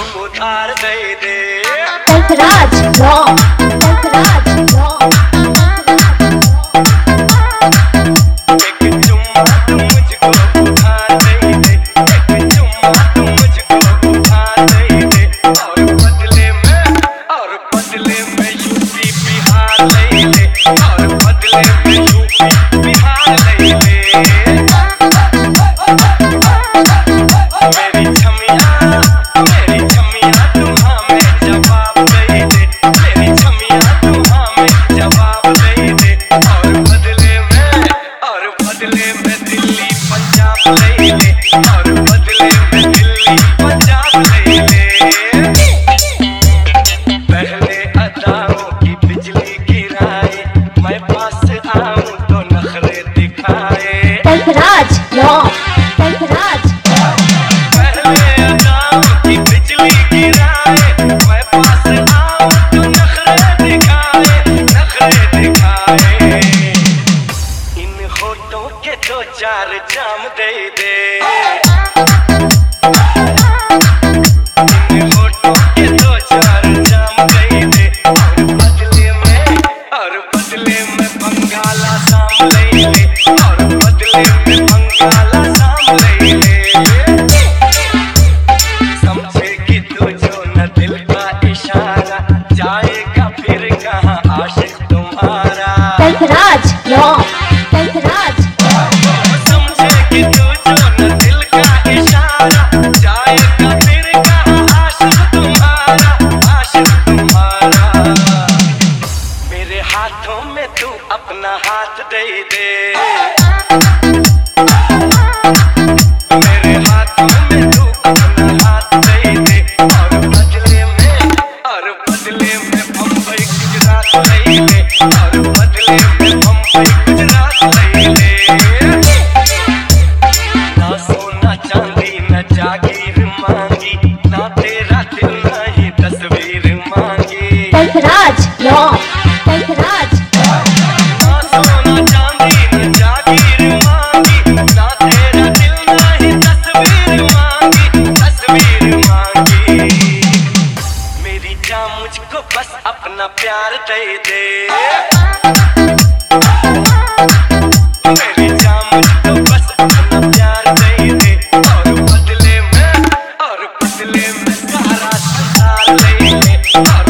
उधार दे दे। Sarfaraz Rock, Sarfaraz Rock. एक चुम्मा तू मुझको उधार दे दे, एक चुम्मा तू मुझको उधार दे दे, और बदले में यूपी बिहार ले ले, और बदले में यूपी बिहार ले ले। मेरी छमिया तू हमें जवाब दे दे, मेरी छमिया तू हमें जवाब दे दे, और बदले में दिल्ली पंजाब ले ले, और बदले में दिल्ली पंजाब ले ले। पहले अदाओं की बिजली गिराए, मैं पास आऊं तो नखरे दिखाए। सरफराज रॉक, सरफराज पहले अदाओं की बिजली गिराए, मैं पास आऊं तो नखरे दिखाए। इन होठों के दो चार जाम दे दे, इन होठों के दो चार जाम दे दे, और बदले में बंगाला साम ले ले, और बदले में बंगाला साम ले ले। समझेगी तू जो न दिल का इशारा, जाएगा फिर कहाँ आशिक तुम्हारा। सरफराज रॉक, सरफराज समझेगी तू जो न दिल का इशारा, जाएगा फिर कहाँ आशिक तुम्हारा, आशिक तुम्हारा। मेरे हाथों में तू अपना हाथ दे दे, मेरे हाथों में तू अपना हाथ दे दे, और बदले में बम्बई गुजरात ले ले, और बदले में बम्बई गुजरात ले ले। ना सोना चांदी न जागीर मांगी, ना तेरा दिल नहीं तस्वीर मांगी। सरफराज रॉक, सरफराज ना सोना चांदी न जागीर मांगी, ना तेरा दिल नहीं तस्वीर मांगी, तस्वीर मांगी। मेरी जान मुझको बस अपना प्यार दे दे, मेरी जान मुझको बस अपना प्यार दे दे, और बदले में सारा संसार ले ले, और